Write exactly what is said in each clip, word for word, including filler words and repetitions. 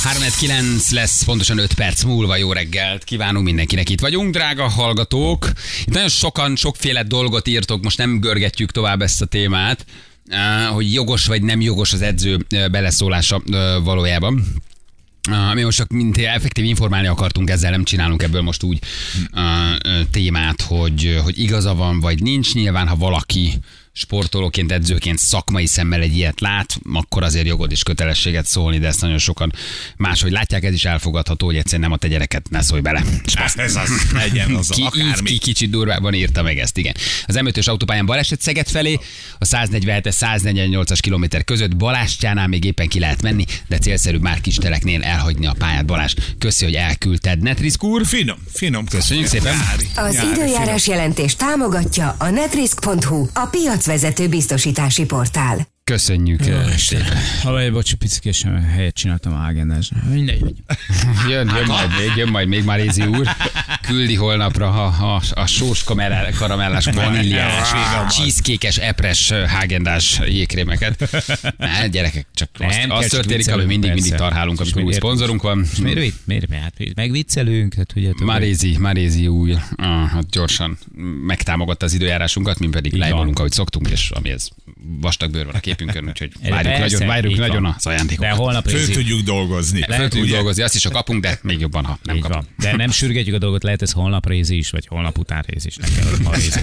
három kilenc lesz, pontosan öt perc múlva. Jó reggelt kívánunk mindenkinek, itt vagyunk, drága hallgatók. Itt nagyon sokan, sokféle dolgot írtok, most nem görgetjük tovább ezt a témát, hogy jogos vagy nem jogos az edző beleszólása valójában. Mi most csak mint effektív informálni akartunk ezzel, nem csinálunk ebből most úgy uh, témát, hogy, hogy igaza van vagy nincs. Nyilván, ha valaki sportolóként, edzőként szakmai szemmel egy ilyet lát, akkor azért jogod és kötelességet szólni, de ezt nagyon sokan máshogy látják, ez is elfogadható, hogy egyszerűen nem a te gyereket, ne szólj bele. Ez az, legyen az ki, akármi. Ki kicsit durvában írta meg ezt, igen. Az em ötös autópályán baleset Szeged felé, a száznegyvenhetes száznegyvennyolcas kilométer között, Balástyánál még éppen ki lehet menni, de célszerűbb már Kisteleknél elhagyni a pályát. Balázs, köszi, hogy elküldted. Netrisk úr. Finom, finom. Köszönjük szépen. Nyári, Az nyári, időjárás finom. jelentés támogatja a netrisk pont hu, a piacvezető biztosítási portál. Köszönjük. Halaj, bocs, picikésen helyet csináltam a Häagen-Dazs. Mindegy. Jön, jön majd még, jön majd még Marézi úr. Küldi holnapra a, a, a sós karamellás, vaníliás, cheesecake-es, epres Häagen-Dazs jégkrémeket. Hát, gyerekek, csak azt, Nem, az kell, történik, hogy mindig, mindig tarhálunk, amikor új szponzorunk van. Miért, miért, miért, miért, hát megviccelünk? Hát, ugye, Marézi, Marézi új, ah, hát gyorsan megtámogatta az időjárásunkat, mi pedig lájbolunk, ahogy szoktunk, és ami ez vastag bőr van a képünkön, úgyhogy várjuk Persze, nagyon, várjuk így nagyon van. az ajándékokat. De holnap Föl rézi. tudjuk dolgozni. Föl tudjuk dolgozni, azt is, ha kapunk, de még jobban, ha nem Így kapunk. van. De nem sürgetjük a dolgot, lehet ez holnap rézi is, vagy holnap után rézi is. Nekem az ma rézi.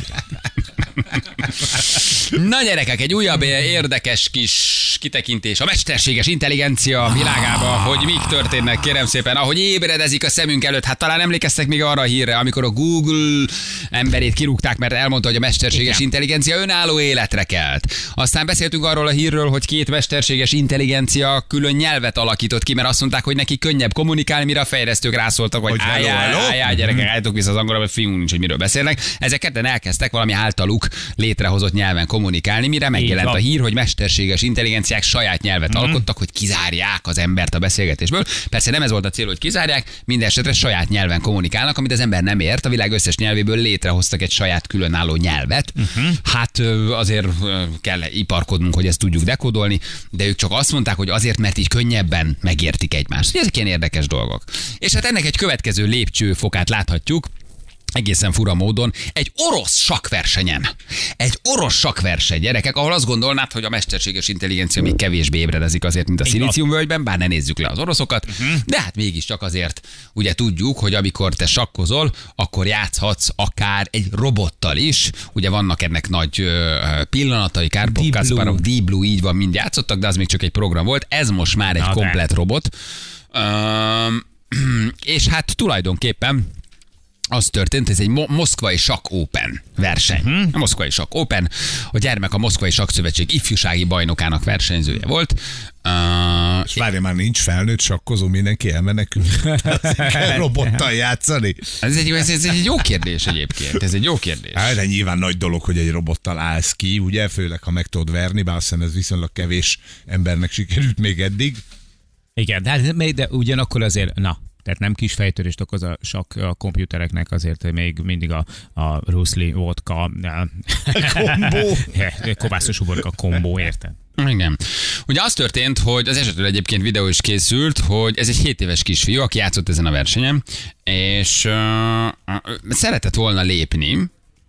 Na gyerekek, egy újabb érdekes kis kitekintés a mesterséges intelligencia világába, hogy mik történnek, kérem szépen, ahogy ébredezik a szemünk előtt. Hát talán emlékeztek még arra a hírre, amikor a Google emberét kirúgták, mert elmondta, hogy a mesterséges Igen. intelligencia önálló életre kelt. Aztán beszéltünk arról a hírről, hogy két mesterséges intelligencia külön nyelvet alakított ki, mert azt mondták, hogy neki könnyebb kommunikálni, mire a fejlesztők rászóltak, hogy Hogy hello, álljál, hello? álljál, gyerekek, álljatok vissza az angolra, mert fiunk nincs, hogy miről beszélnek. Ezek ketten elkezdtek valami általuk létrehozott nyelven kommunikálni, mire megjelent van. a hír, hogy mesterséges intelligenciák saját nyelvet Mhm. alkottak, hogy kizárják az embert a beszélgetésből. Persze nem ez volt a cél, hogy kizárják, minden esetre saját nyelven kommunikálnak, amit az ember nem ért. A világ összes nyelvéből létrehoztak egy saját különálló nyelvet. Uh-huh. Hát ö, azért ö, kell iparkodnunk, hogy ezt tudjuk dekódolni, de ők csak azt mondták, hogy azért, mert így könnyebben megértik egymást. Ugye ezek ilyen érdekes dolgok. És hát ennek egy következő lépcsőfokát láthatjuk, egészen fura módon, egy orosz sakkversenyen. Egy orosz sakkverseny, gyerekek, ahol azt gondolnád, hogy a mesterséges intelligencia még kevésbé ébredezik azért, mint a szilíciumvölgyben, bár ne nézzük le az oroszokat, uh-huh. de hát mégiscsak azért ugye tudjuk, hogy amikor te sakkozol, akkor játszhatsz akár egy robottal is. Ugye vannak ennek nagy ö, pillanatai, Karpov, Kasparov, Deep Blue, így van, mind játszottak, de az még csak egy program volt. Ez most már egy Na, komplett robot. Üm, és hát tulajdonképpen az történt, ez egy mo- moszkvai sakk open verseny. Uh-huh. A moszkvai sakk open, a gyermek a Moszkvai Sakkszövetség ifjúsági bajnokának versenyzője volt. Uh, És várja, már nincs felnőtt sakkozó, mindenki elmenekül. Kell robottal játszani. ez, egy, ez, ez egy jó kérdés egyébként, ez egy jó kérdés. Hát, de nyilván nagy dolog, hogy egy robottal állsz ki, ugye, főleg ha meg tudod verni, bár azt hiszem ez viszonylag kevés embernek sikerült még eddig. Igen, de, hát- de ugyanakkor azért, na, tehát nem kis fejtörést okoz a sakk a komputereknek, azért még mindig a, a Bruce Lee vodka, Kombó. kovászos uborka kombó, érted? Igen. Ugye az történt, hogy az esetről egyébként videó is készült, hogy ez egy hét éves kisfiú, aki játszott ezen a versenyen, és uh, szeretett volna lépni,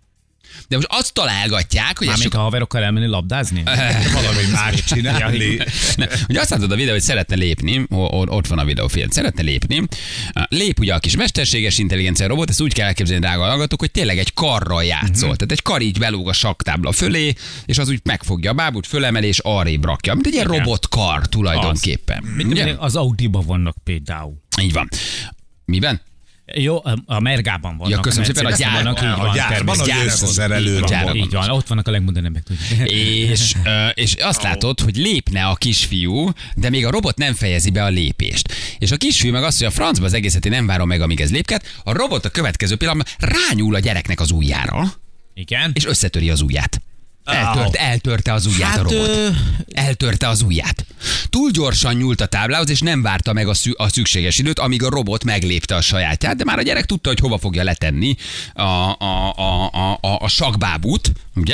de most azt találgatják, hogy... Mármint a haverokkal elmenni labdázni? Valami más csinálni. Ne, ugye azt látod a videó, hogy szeretne lépni, o- ott van a videó, figyelj, szeretne lépni. Lép ugye a kis mesterséges intelligencia robot, ezt úgy kell elképzelni, drága hallgatók, hogy tényleg egy karral játszol. Uh-huh. Tehát egy kar így belóg a sakktábla fölé, és az úgy megfogja a bábút, fölemel és arrébb rakja. Mint egy ilyen robotkar tulajdonképpen. Ugye? Az Audiban vannak például. Így van. Miben? Jó, a Mergában vannak. Ja, köszönöm a szépen, a Mercedes-en gyárban, vannak, így a van, gyárban, természetesen. hogy összeszerelő Így van, robot. Így van, ott vannak a legmodernebbek. tudjuk. És, ö, és azt látod, hogy lépne a kisfiú, de még a robot nem fejezi be a lépést. És a kisfiú meg azt, hogy a francba az egészet én nem várom meg, amíg ez lépked, a robot a következő pillanatban rányúl a gyereknek az ujjára, Igen. és összetöri az ujját. Eltört, eltörte az ujját Hát, a robot. ö- Eltörte az ujját. Túl gyorsan nyúlt a táblához, és nem várta meg a, szü- a szükséges időt, amíg a robot meglépte a sajátját, de már a gyerek tudta, hogy hova fogja letenni a, a, a, a, a, a sakkbábút, ugye?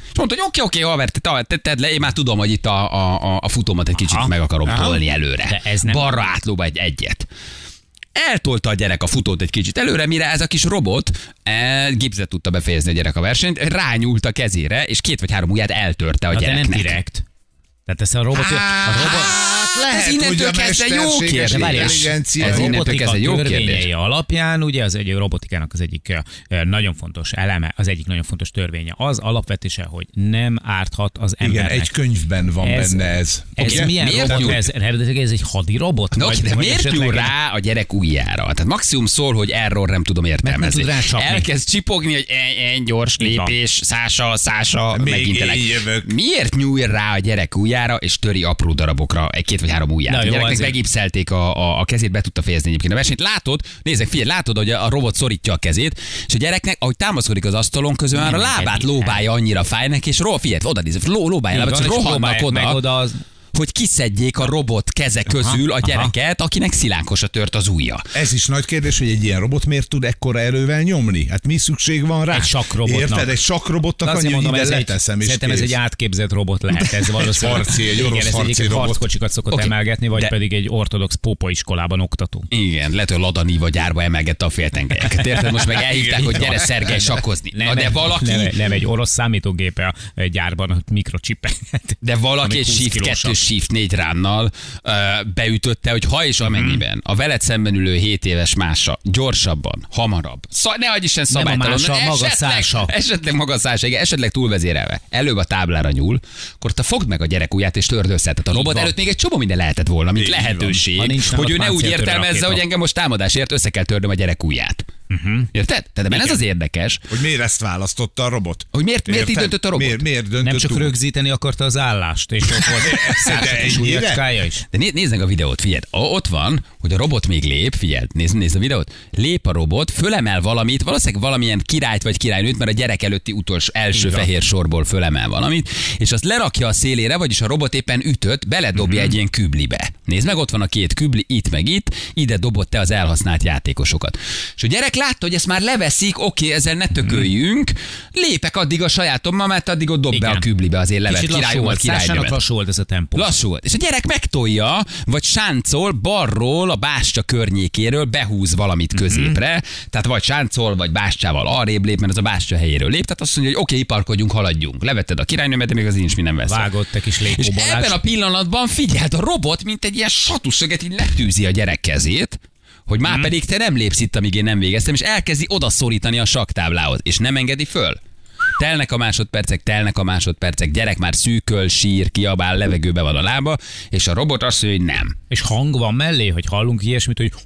És mondta, hogy oké, oké, haver, te, te, tedd le, én már tudom, hogy itt a, a, a futómat egy kicsit aha, meg akarom aha. tolni előre. De ez nem... Balra átlóba egy egyet. Eltolta a gyerek a futót egy kicsit előre, mire ez a kis robot e, gipszet tudta befejezni a gyerek a versenyt, rányúlt a kezére, és két vagy három ujját eltörte a na, gyereknek. De nem direkt. Tehát ez a robot... A robot lehet, ez innentől kezdve jó kérdés. Ez innentől kezdve jó kérdés. Alapján ugye az egy robotikának az egyik nagyon fontos eleme, az egyik nagyon fontos törvénye. Az alapvetése, hogy nem árthat az embernek. Igen, egy könyvben van ez, benne ez. Ez okay. milyen miért robot? Ez, ez egy hadi robot? No, vagy, de vagy miért nyúl rá a gyerek ujjára? Tehát maximum szól, hogy error nem tudom értelmezni. Nem elkezd csipogni, hogy egy gyors lépés, szása, szása, megint miért nyúl rá a gyerek ujjára, és töri apró darabokra egy-két vagy három ujját. Na, a gyereknek azért begipszelték a, a, a kezét, be tudta fejezni egyébként a versenyt. Látod, nézzek, figyelj, látod, hogy a robot szorítja a kezét, és a gyereknek, ahogy támaszkodik az asztalon közül, már a lábát lóbálja, annyira fáj neki, és ro, figyelj, oda nézve, ló, lóbálja, lábát, és rohannak oda, oda az... hogy kiszedjék a robot keze közül a gyereket, akinek szilánkosra tört az ujja. Ez is nagy kérdés, hogy egy ilyen robot miért tud ekkora erővel nyomni? Hát mi szükség van rá? Egy sakrobotnak. Érted? Egy sakrobotnak annyi, hogy ide leteszem, és szerintem ez egy átképzett robot lehet. Ez valószínűleg harci, egy orosz harci robot. Harckocsikat szokott okay. emelgetni, vagy de... pedig egy ortodox pópaiskolában oktató. Igen, lehet, hogy Lada Niva gyárba emelgette a féltengelyeket. Érted? Most meg elhívták, hogy gyere Szergej sakkozni. Nem, de valaki... nem, nem egy orosz számítógépe a gyárban, a mikrocsipeket. De valaki egy Shift kettő, Shift négy ránnal uh, beütötte, hogy ha és amennyiben a veled szemben ülő hét éves mása gyorsabban, hamarabb, szó, ne hagyj Isten szabálytalan, esetleg, esetleg magaszása, igen, esetleg túlvezérelve, előbb a táblára nyúl, akkor te fogd meg a gyerek ujját és törd össze. Tehát a robot előtt még egy csomó minden lehetett volna, mint lehetőség, hogy ő ne úgy értelmezze, hogy engem most támadásért össze kell törnöm a gyerek ujját. Uh-huh. Érted? Tehát ez az érdekes. Hogy miért ezt választotta a robot? Hogy miért, miért így döntött a robot? Miért, miért döntött nem csak úgy? Rögzíteni akarta az állást, és ott volt százas ujjacskája is. De né- nézd meg a videót, figyeld. Ott van, hogy a robot még lép, figyeld, nézd, nézd a videót. Lép a robot, fölemel valamit, valószínűleg valamilyen királyt vagy királynőt, mert a gyerek előtti utolsó első igen. fehér sorból fölemel valamit, és azt lerakja a szélére, vagyis a robot éppen ütött, beledobja uh-huh. egy ilyen küblibe. Nézd meg, ott van a két kübli, itt meg itt, ide dobott te az elhasznált játékosokat. És a gyerek látta, hogy ezt már leveszik, oké, ezzel ne tököljünk, lépek addig a sajátommal, mert addig ott dob igen. be a küblibe, azért levet király volt, királynőmet. Lassú volt ez a tempó. Lassú volt. És a gyerek megtolja, vagy sáncol balról, a bástya környékéről, behúz valamit középre, mm-hmm. tehát vagy sáncol, vagy bástyával arrébb lép, mert az a bástya helyéről lép, tehát azt mondja, hogy oké, okay, iparkodjunk, haladjunk. Levetted a királynőmet, de még az nincs minden vesz. Vágott egy kis lékóbalás. És ebben a pillanatban figyeld, a robot, mint egy ilyen satusöget, így letűzi a gyerek kezét, hogy már hmm. pedig te nem lépsz itt, amíg én nem végeztem, és elkezdi odaszorítani a sakktáblához, és nem engedi föl. Telnek a másodpercek, telnek a másodpercek, gyerek már szűköl, sír, kiabál, levegőbe van a lába, és a robot azt mondja, hogy nem. És hang van mellé, hogy hallunk ilyesmit, hogy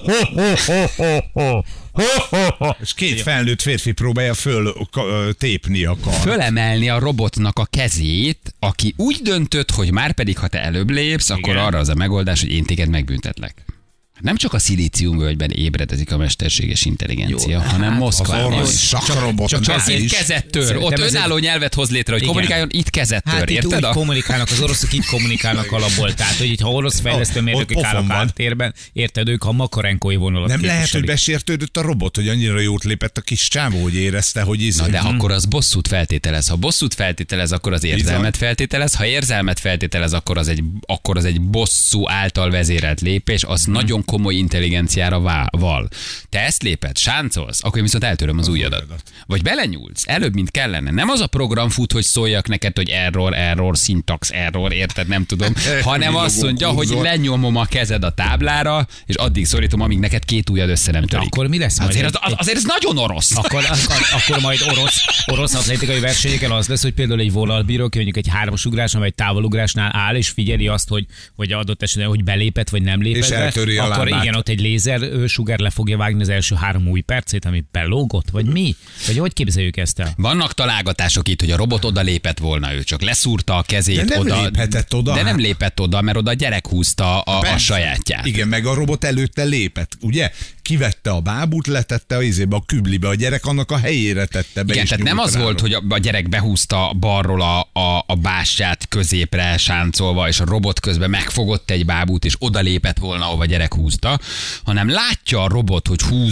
és két felnőtt férfi próbálja föl tépni a kart. Fölemelni a robotnak a kezét, aki úgy döntött, hogy már pedig, ha te előbb lépsz, igen. akkor arra az a megoldás, hogy én téged megbüntetlek. Nem csak a szilíciumvölgyben ébredezik a mesterséges intelligencia, jó, hanem hát, Moszkvában. Az csak, csak, csak itt kezet tör. Ott önálló egy... nyelvet hoz létre, hogy igen. kommunikáljon, itt kezet tör. Hát itt érted? úgy a... kommunikálnak, az oroszok így kommunikálnak alapból. Tehát, hogy ha orosz fejlesztő mérnökök állnak háttérben, érted, ők a makarenkói vonalat nem képviselik. lehet, hogy besértődött a robot, hogy annyira jót lépett a kis csávó, hogy érezte, hogy izé. Na de hmm. akkor az bosszút feltételez. Ha bosszút feltételez, akkor az érzelmet feltételez. Ha érzelmet feltételez, akkor az egy, akkor az egy bosszú által vezérelt lépés. Az hmm. nagyon komoly intelligencia val. Te ezt léped, sáncolsz, akkor én viszont eltöröm az, az ujjadat. ujjadat. Vagy belenyúlsz, előbb, mint kellene. Nem az a program fut, hogy szóljak neked, hogy error, error, syntax, error, érted, nem tudom, hanem azt mondja, hogy lenyomom a kezed a táblára, és addig szorítom, amíg neked két ujjad össze nem törik. Akkor mi lesz? Azért, az, az, azért ez nagyon orosz. Akkor, akkor, akkor majd orosz, orosz atlétikai versenyeken az lesz, hogy például egy vonalbíró, ki mondjuk egy hármasugráson vagy egy távolugrásnál áll, és figyeli azt, hogy, hogy adott esetben, hogy belépett vagy nem lépett. És eltöri a akkor lábát. Igen, ott egy lézer sugár le fogja vágni az első három új percét, ami belógott, vagy mi? Vagy hogy képzeljük ezt el? Vannak találgatások itt, hogy a robot oda lépett volna, ő csak leszúrta a kezét. De nem oda, léphetett oda. De nem lépett oda, mert oda a gyerek húzta a, a sajátját. Igen, meg a robot előtte lépett, ugye? Kivette a bábút, letette a izébe, a küblibe, a gyerek annak a helyére tette be. Igen, tehát nem az volt, hogy a gyerek behúzta balról a, a, a bástyát középre sáncolva, és a robot közben megfogott egy bábút, és oda lépett volna, ahova a gyerek húzta, hanem látja a robot, hogy húzza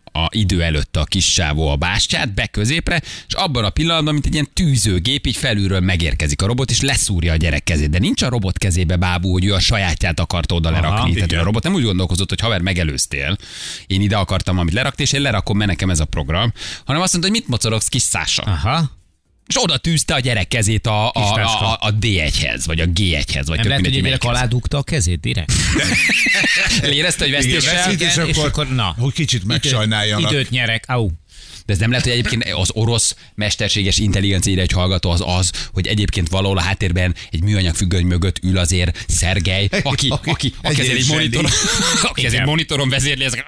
a idő előtt a kis sávó a bástyát, be középre, és abban a pillanatban, mint egy ilyen tűzőgép, így felülről megérkezik a robot, és leszúrja a gyerek kezét. De nincs a robot kezébe, bábú, hogy ő a sajátját akarta oda lerakni. Tehát a robot nem úgy gondolkozott, hogy haver, megelőztél. Én ide akartam, amit lerakni, és én lerakom, mert nekem ez a program. Hanem azt mondta, hogy mit mocorogsz, kis Szása. Aha. És oda tűzte a gyerek kezét a, a, a, a dé egyhez, vagy a gé egyhez. Vagy nem lehet, hogy a gyerek melyikhez. alá dugta a kezét direkt? Érezte, hogy vesztéssel? Igen, és és akkor, akkor na. hogy kicsit megsajnáljanak. Időt nyerek, au. De ez nem lehet, hogy egyébként az orosz mesterséges intelligencia egy hallgató az az, hogy egyébként valahol a háttérben egy műanyag függöny mögött ül azért Szergej, aki, aki, aki, aki ezért egy monitoron, aki ezért monitoron vezérli ezek,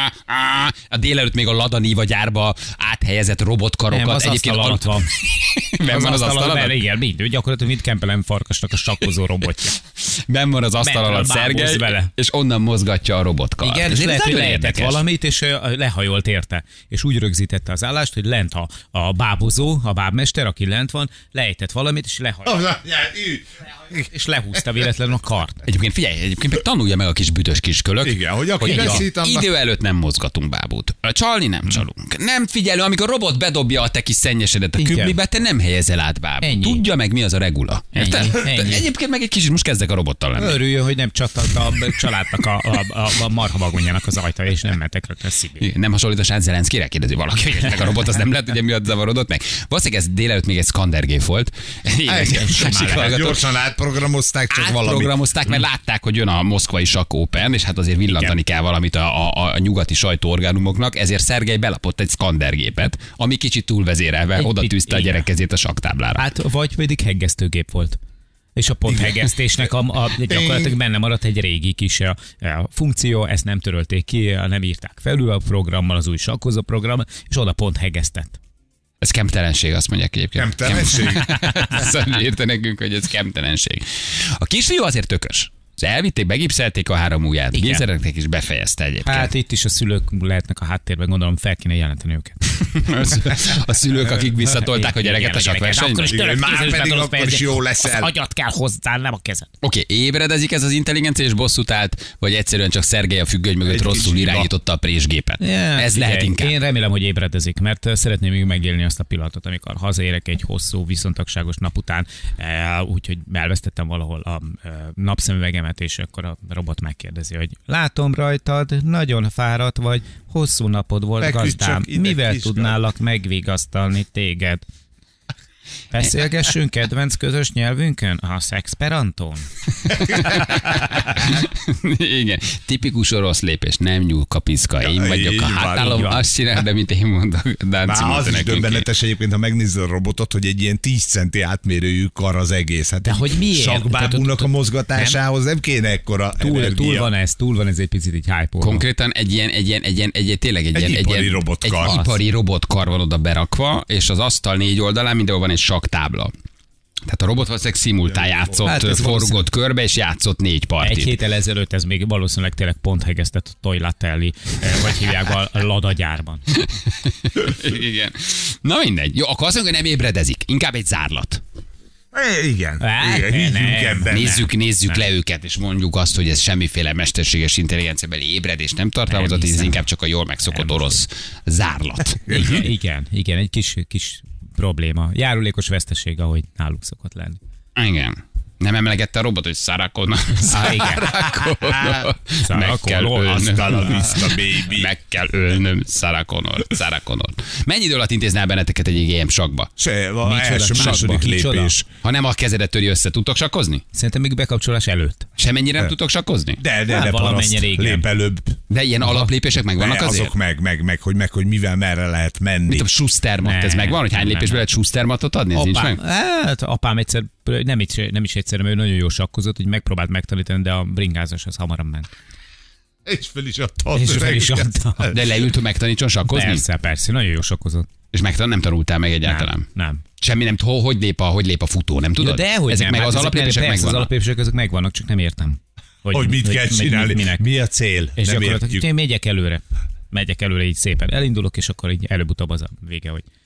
a délelőtt még a Lada Niva gyárba áthelyezett robotkarokat. Nem, az egyébként asztal alatt van. Ben van az asztal alatt? Igen, mind, gyakorlatilag mint Kempelen farkasnak a sakkozó robotja. Ben van az asztal Bent alatt van, bábozz Szergej, vele. és onnan mozgatja a robotkart. Igen, és Ez lehet, hogy nagyon lehetett érdekes. valamit, és ö, lehajolt érte. És úgy rögzítette az állást, hogy lent a, a bábozó, a bábmester, aki lent van, lejtett valamit, és lehajolt. És lehúzta véletlenül a kart. Egyébként figyelj, egyébként meg tanulja meg a kis büdös kiskölök. Igen, hogy aki egy veszít, a- annak- idő előtt nem mozgatunk bábút. Csalni nem csalunk. Nem figyelő, amikor a robot bedobja a te kis szennyesedet a Igen. küblibe, te nem helyezel át bábút. Ennyi. Tudja meg, mi az a regula. Érted? Ennyi, ennyi. Egyébként meg egy kicsit most kezdek a robottal lenni. Örüljön, hogy nem csattant a családnak a, a, a, a marha vagonjának az ajtaja, és nem mentek rögtön Szibériába. Igen, nem hasonlít a Sán Zelenszkire? Kérdezi valaki, hogy meg a robot, az nem lehet, ugye miatt zavarodott meg. Valószínűleg ez délelőtt még egy szkandergép volt. Igen, simán lehet. Gyorsan átprogramozták, csak valami. Átprogramozták, mert látták, hogy jön a moszkvai Sakk Open, és hát azért villantani kell valamit a, a, a nyugati sajtóorgánumoknak, ezért Szergej belapott egy szkandergépet, ami kicsit túlvezérelve Egy oda picit, tűzte a igen. gyerek kezét a sakktáblára. Hát, vagy pedig heggesztőgép volt. És a ponthegesztésnek a, a, gyakorlatilag benne maradt egy régi kis a, a funkció, ezt nem törölték ki, nem írták felül a programmal, az új sakkozó program, és oda pont hegesztett. Ez kemtelenség, azt mondják egyébként. Kemtelenség? Szóval írta nekünk, hogy ez kemtelenség. A kisfiú azért tökös. Elvitték, begipszelték a három ujját. Igen. Gézereknek is befejezte egyébként. Hát itt is a szülők lehetnek a háttérben, gondolom fel kéne jelenteni őket. A szülők, akik visszatolták a gyereket a sakkversenybe. Akkor is Igen, török már kézzel pedig tudod akkor is fejezni. jó leszel. Az agyat kell hozzá, nem a kezed. Oké, okay, ébredezik ez az intelligencia és bosszút állt, vagy egyszerűen csak Szergej a függöny mögött Egy rosszul kis irányította a présgépet. Ja, ez figyelj, lehet inkább. Én remélem, hogy ébredezik, mert uh, szeretném még megélni azt a pillanatot, amikor hazaérek egy hosszú, viszontagságos nap után, uh, úgyhogy elvesztettem valahol a uh, napszemüvegemet, és akkor a robot megkérdezi, hogy látom rajtad, nagyon fáradt vagy, hosszú napod volt, Feküdj gazdám, csak ide, mivel kiskám. tudnálak megvigasztalni téged? Beszélgessünk kedvenc közös nyelvünkön? A szexperantón? Igen, tipikus orosz lépés, nem nyúl kapiszka. Én Ja, vagyok így a van, hátálom, így van. azt csinál, de mint én mondok. Dánci Már az mondta is nekünk. döbbenetes egyébként, ha megnézed a robotot, hogy egy ilyen tíz centi átmérőjű kar az egész. Hát De hogy miért? Sakbábúnak a mozgatásához nem kéne ekkora Túl, energia. túl van ez, túl van ez egy picit így hype-olva. Konkrétan egy ilyen, egy ilyen, egy ilyen, egy ilyen tényleg egy, Egy ilyen, egy ipari ilyen, robotkar. Egy ipari robotkar van oda berakva, és az asztal négy oldalán mindenhol van egy sakktábla. Tehát a robot valószínűleg szimultán játszott, Hát ez hát forgott valószínű- körbe, és játszott négy partit. Egy héttel ezelőtt ez még valószínűleg tényleg pont hegesztett a Toylatelli, vagy hívják a Lada gyárban. Igen. Na mindegy. Jó, akkor azt mondjuk, hogy nem ébredezik. Inkább egy zárlat. É, igen. Á, igen, nem. higgyünk ebben. Nézzük, nézzük le őket, és mondjuk azt, hogy ez semmiféle mesterséges intelligenciabeli ébredés nem tartalmazott, ez hiszem. inkább csak a jól megszokott orosz zárlat. Igen, igen, igen, egy kis, kis probléma. Járulékos veszteség, ahogy náluk szokott lenni. Igen. Nem emlegette a robot, hogy Sarah Ah, igen. Meg kell Hasta la ölnöm. vista, baby. Meg kell ölnöm Sarah Connor. Sarah Connor. Mennyi idő alatt intézne el benneteket egy gé em sakba? Se, a Micsoda, első, sakba. második Micsoda? lépés. Ha nem a kezedet töri össze, tudtok sakkozni? Szerintem még bekapcsolás előtt. Semennyire nem tudtok sakkozni? De, de, Hát, de valamennyire paraszt, igen. lép előbb. De ilyen alaplépések megvannak Ne, azért? azok meg, meg, meg, hogy meg, hogy mivel merre lehet menni. Mint a Schustermat, ez Nem, megvan, hogy hány nem, lépésből nem. lehet Schustermatot adni? Ez nincs Apám, meg? hát, apám egyszer, nem is, nem is egyszer, mert ő nagyon jó sakkozott, hogy megpróbált megtanítani, de a bringázás az hamarabb ment. És fel is adta. És fel is adta. De leült, hogy megtanítson sakkozni? Persze, persze, nagyon jó sakkozott. És megtan- nem tanultál meg egyáltalán? Nem, nem. Semmi nem, ho- hogy lép a, hogy lép a futó, nem tudod? Ja, de hogy ezek nem, meg hát az ezek alaplépések persze, az megvannak. alaplépések ezek megvannak, csak nem értem. Hogy mit kell meg- csinálni, minek. mi a cél, És nem gyakorlatilag értjük. én megyek előre. Megyek előre így szépen. Elindulok, és akkor így előbb-utóbb az a vége, hogy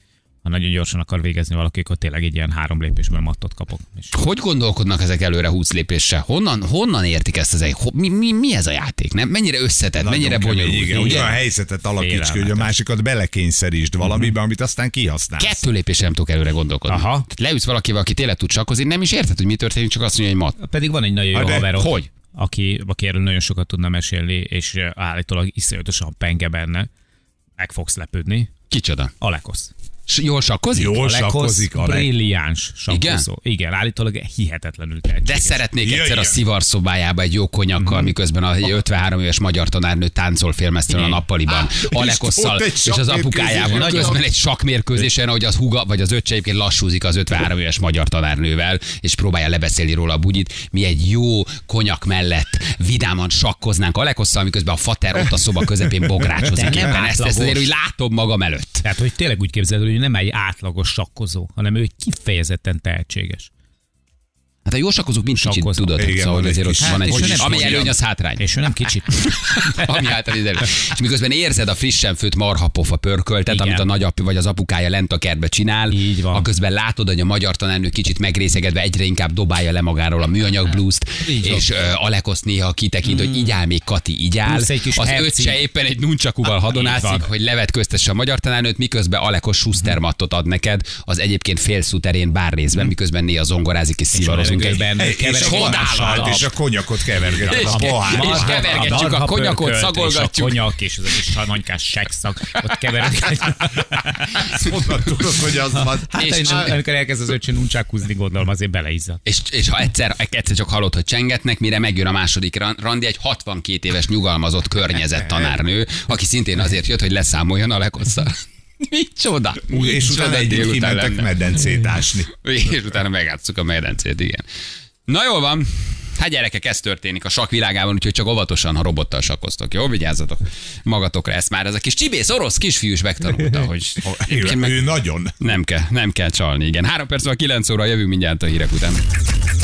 Ha nagyon gyorsan akar végezni valaki, akkor tényleg egy ilyen három lépésből mattot kapok. És Hogy gondolkodnak ezek előre húsz lépéssel? Honnan, honnan értik ezt az egy? Mi, mi, mi ez a játék? Nem? Mennyire összetett, Nagyon mennyire kemény, bonyolult? igen, ugye a helyzetet alakíts ki, hogy a Félelmetes. másikat belekényszerítsd valamibe, amit aztán kihasználsz. Kettő lépésre nem tudok előre gondolkodni. Aha. Tehát leülsz valakivel, aki tényleg tud sakkozni, nem is érted, hogy mi történik, csak azt mondja, hogy mat. pedig van egy nagyon jó Hát de haverom, hogy? aki, aki erről nagyon sokat tudna mesélni, és állítólag iszonyatosan penge benne. Meg fogsz lepődni. Kicsoda? Alekosz. S- Jól sakkozik? Jól Alekosz sakkozik, Alek. brilliáns sakkozó. Igen? Igen, állítólag hihetetlenül De tehetséges. szeretnék Ja, egyszer a igen. szivarszobájába egy jó konyakkal, miközben a ötvenhárom éves magyar tanárnő táncol félmeztelen a Igen. nappaliban, Alekosszal ott egy és az sakkmérkőzés. apukájával, Nagyon. közben egy sakkmérkőzésen, ahogy az húga vagy az öccse egyébként lassúzik az ötvenhárom éves magyar tanárnővel, és próbálja lebeszélni róla a bugyit. Mi egy jó konyak mellett vidáman sakkoznánk Alekosszal, miközben a fater ott a szoba közepén bográcsozik. De nem Éppen ezt, ezt átlagos. azért úgy látom magam előtt. Tehát, hogy tényleg úgy képzeled, hogy nem egy átlagos sakkozó, hanem ő kifejezetten tehetséges. Hát a jó sakkozók mind kicsit Sakkozó. tudod, Igen, szóval van egy azért ott kis- van egy Hát, és kis, nem ami kicsit. előny, az hátrány. És ő nem kicsit. Ami által ide. És miközben érzed a frissen főtt marhapofa pörköltet, Igen. amit a nagyapja vagy az apukája lent a kertbe csinál, Így van. aközben látod, hogy a magyar tanárnő kicsit megrészegedve egyre inkább dobálja le magáról a műanyag blúzt, Így van. és uh, Alekosz néha kitekint, hogy így áll még Kati, így áll. Plusz egy kis Az herceg. öccse éppen egy nuncsakúval hadonászik, van. hogy levetköztesse a magyar tanárnőt, miközben Alekosz Schustermattot ad neked az egyébként félszuterén bárrészben, miközben néha zongorázik és szivarozunk egy levegőben És a keveredik csodálatos. a és a konyakot kevergeted És- a pohárba. és kevergetjük a konyakot, És a szagolgatjuk. konyak, és az a kis saranykás sekszak, ott keveredik. Honnan tudod, hogy az van? Hát, És- és amikor elkezd az öcsön uncsákúzni, gondolom, azért beleizza. És, és ha egyszer, egyszer csak hallod, hogy csengetnek, mire megjön a második ran- randi, egy hatvankét éves nyugalmazott környezett tanárnő, aki szintén azért jött, hogy leszámoljon Alekosszal. Micsoda? Úgy, és Micsoda utána együtt délután kimentek lenne. medencét ásni. És utána megátszuk a medencét, igen. Na jól van. Hát gyerekek, ez történik a sakk világában, úgyhogy csak óvatosan, ha robottal sakkoztok. Jó, vigyázzatok magatokra. Ezt már ez a kis csibész orosz kisfiú is megtanulta, hogy Ő, meg ő nagyon. nem kell, nem kell csalni, igen. Három perc van, kilenc óra, jövünk mindjárt a hírek után.